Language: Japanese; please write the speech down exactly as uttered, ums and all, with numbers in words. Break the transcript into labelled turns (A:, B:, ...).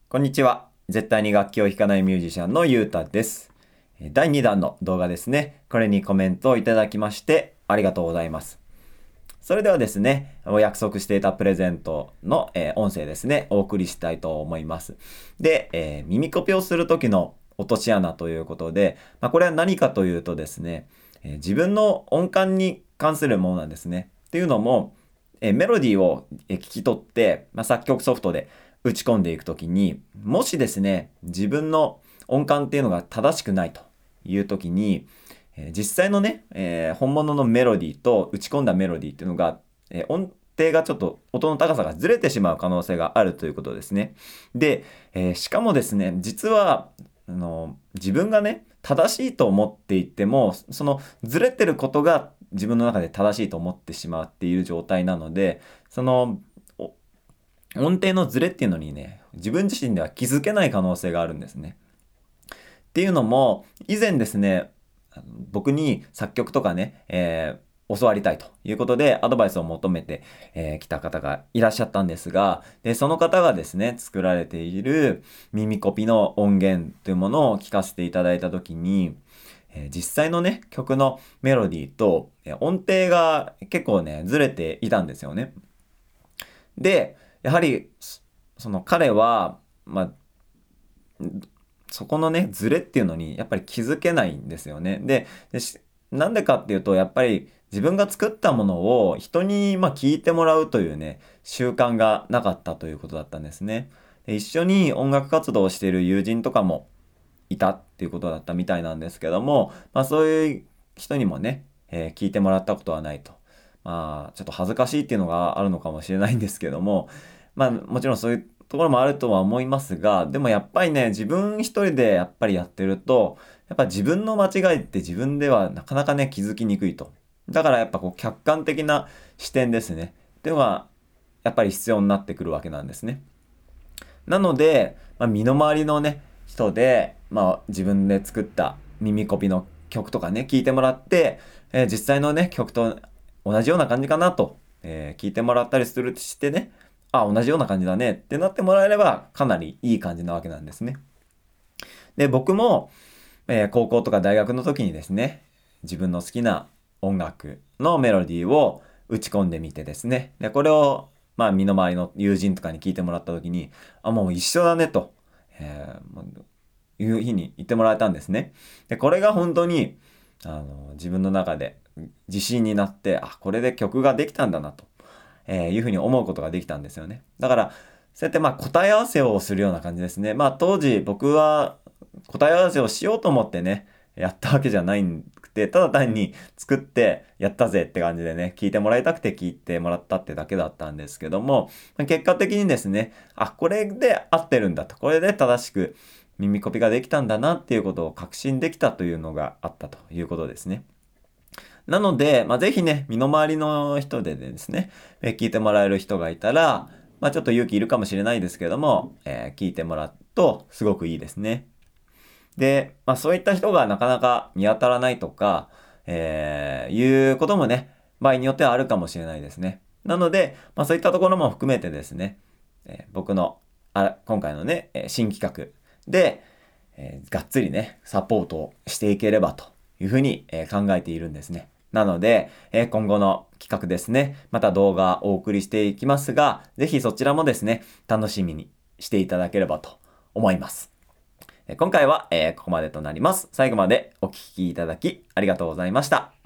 A: こんにちは。絶対に楽器を弾かないミュージシャンのゆうたです。だいにだんの動画ですね。これにコメントをいただきましてありがとうございます。それではですね、お約束していたプレゼントの、えー音声ですね、お送りしたいと思います。で、えー耳コピをする時の落とし穴ということで、まあ、これは何かというとですね、えー自分の音感に関するものなんですね。っていうのも、えーメロディーをえー聞き取って、まあ、作曲ソフトで打ち込んでいくときに、もしですね、自分の音感っていうのが正しくないというときに、えー実際のね、えー本物のメロディーと打ち込んだメロディーっていうのが、えー音程がちょっと音の高さがずれてしまう可能性があるということですね。で、えーしかもですね、実は、あの、自分がね、正しいと思っていても、そのずれてることが自分の中で正しいと思ってしまっている状態なので、その、お音程のズレっていうのにね、自分自身では気づけない可能性があるんですね。っていうのも、以前ですね、あの僕に作曲とかね、えー教わりたいということでアドバイスを求めてき、えー来た方がいらっしゃったんですが、で、その方がですね、作られている耳コピの音源というものを聞かせていただいたときに、えー実際のね、曲のメロディーと、えー音程が結構ね、ずれていたんですよね。で、やはり、そその彼は、まあ、そこのね、ズレっていうのにやっぱり気づけないんですよね。で、でしなんでかっていうと、やっぱり自分が作ったものを人にまあ聞いてもらうというね、習慣がなかったということだったんですね。で、一緒に音楽活動をしている友人とかもいたっていうことだったみたいなんですけども、まあそういう人にもね、えー聞いてもらったことはないと。まあちょっと恥ずかしいっていうのがあるのかもしれないんですけども、まあもちろんそういうところもあるとは思いますが、でもやっぱりね、自分一人でやっぱりやってると、やっぱ自分の間違いって自分ではなかなかね、気づきにくいと。だからやっぱこう客観的な視点ですね。っていうのはやっぱり必要になってくるわけなんですね。なので、まあ、身の回りのね、人で、まあ、自分で作った耳コピの曲とかね、聞いてもらって、えー実際のね、曲と同じような感じかなと、えー聞いてもらったりするとしてね、あ、同じような感じだねってなってもらえれば、かなりいい感じなわけなんですね。で、僕も、えー高校とか大学の時にですね、自分の好きな音楽のメロディーを打ち込んでみてですね、で、これを、まあ、身の回りの友人とかに聞いてもらった時に、あ、もう一緒だねと、えーもういう日に言ってもらえたんですね。で、これが本当に、あの、自分の中で自信になって、あ、これで曲ができたんだなと、えーいうふうに思うことができたんですよね。だから、そうやってまあ答え合わせをするような感じですね。まあ当時僕は答え合わせをしようと思ってね、やったわけじゃないくて、ただ単に作ってやったぜって感じでね、聞いてもらいたくて聞いてもらったってだけだったんですけども、結果的にですね、あ、これで合ってるんだと、これで正しく耳コピができたんだなっていうことを確信できたというのがあったということですね。なので、まあ、ぜひね、身の回りの人でですね、えー聞いてもらえる人がいたら、まあ、ちょっと勇気いるかもしれないですけども、えー聞いてもらうとすごくいいですね。で、まあ、そういった人がなかなか見当たらないとか、えーいうこともね、場合によってはあるかもしれないですね。なので、まあ、そういったところも含めてですね、えー僕のあ今回のね、えー新企画で、えーがっつりね、サポートをしていければというふうに、えー考えているんですね。なので、えー今後の企画ですね、また動画をお送りしていきますが、ぜひそちらもですね、楽しみにしていただければと思います。えー今回は、えーここまでとなります。最後までお聴きいただきありがとうございました。